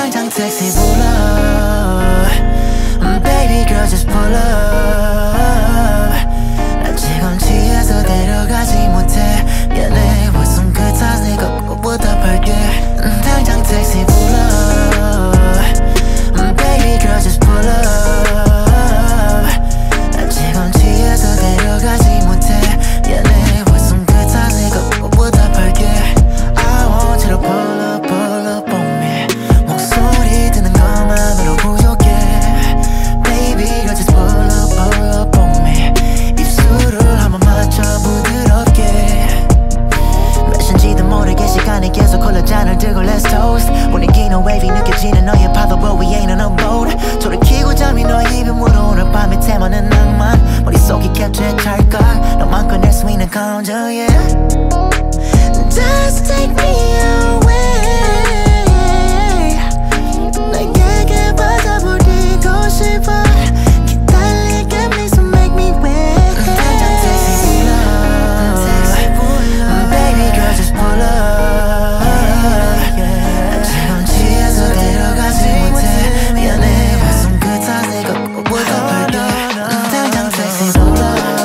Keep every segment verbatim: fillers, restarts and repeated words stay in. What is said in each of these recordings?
당장 택시 불러. Baby girl just pull up. 나 지금 취해서 데려가지 못해. 미안해 웃음 그 탓에 걷고 보답할게. 당장 택시 불러. Baby girl just pull up. 나 지금 취해서 데려가지 못해. 미안해 웃음 그 탓에 걷고 보답할게. I want you to pull up pull up on me. 목소리 듣는 것만으로 부족해. Baby girl just pull up pull up on me. 입술을 한번 맞춰 부드럽게. 몇 시인지도 모르게 시간이 계속 흘러 잔을 들고 let's toast. 분위기는 wavy 느껴지는 너의 파도 but we ain't on a boat. 조를 켜고 잠이 너의 입으로 오늘 밤의 테마는 낭만. 머릿속이 캡처해 찰까 너만 꺼낼 수 있는 감정 yeah. Just take me away. 내게 받아버리고 싶어. 기다리게 please make me wait. 당장 택시 불러. Baby girl just pull up. 난 지금 취해서 데려가지 못해. 미안해 웃음 그 탓에 걷고 보답할게. 당장 택시 불러.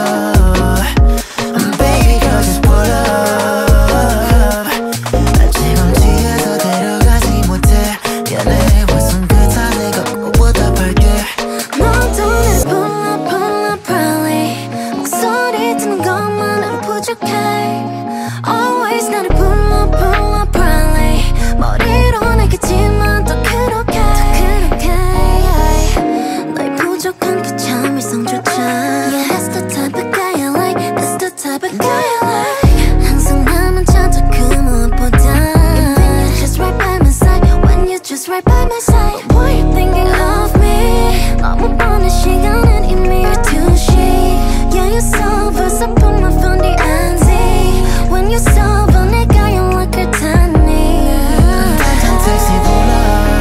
Baby girl just pull up. 난 지금 취해서 데려가지 못해. 미안해 웃음 그 탓에 걷고 보답할게. 너도 날 pull up pull up probably. 목소리 듣는 것만으로 부족해. Always 나를 pull up pull up probably. 머리로 내겠지만 또 그렇게 더 그렇게 너의 부족한 그 참을성조차 Yeah that's the type of guy I like. That's the type of guy I like. 항상 나만 찾아 그 무엇보다 When you're just right by my side. When you're just right by my side. Why you thinking of me? 너무 뻔해 시간은 이미 열두 시 Yeah you're so versatile. Put my phone the anti. When you're sober 내가 연락을 타니. 당장 택시 불러.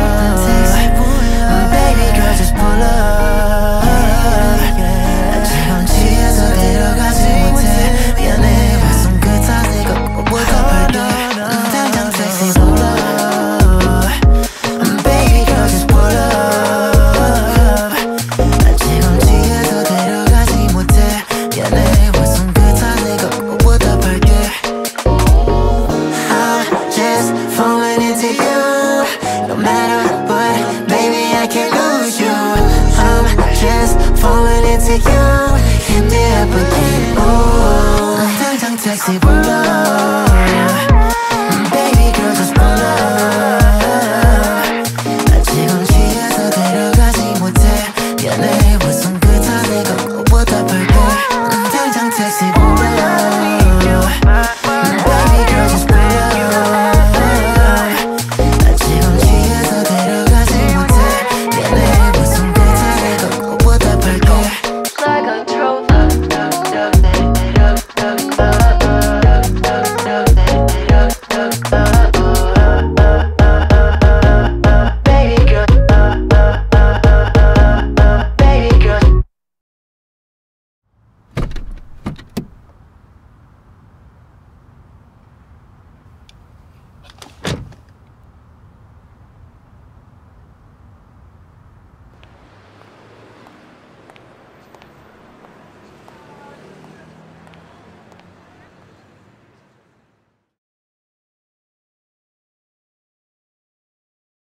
Baby girl just pull up. 난 지금 취해서 데려가지 못해. 미안해 웃음 그 탓에 걷고 보답할게. 당장 택시 불러. Baby girl just pull up. 난 지금 취해서 데려가지 못해. 미안해 웃음 그 탓에 걷고 보답할게. I'm just falling into you. No matter what, baby, I can't lose you. I'm just falling into you. 힘들 뿐이야. 당장 택시 불러.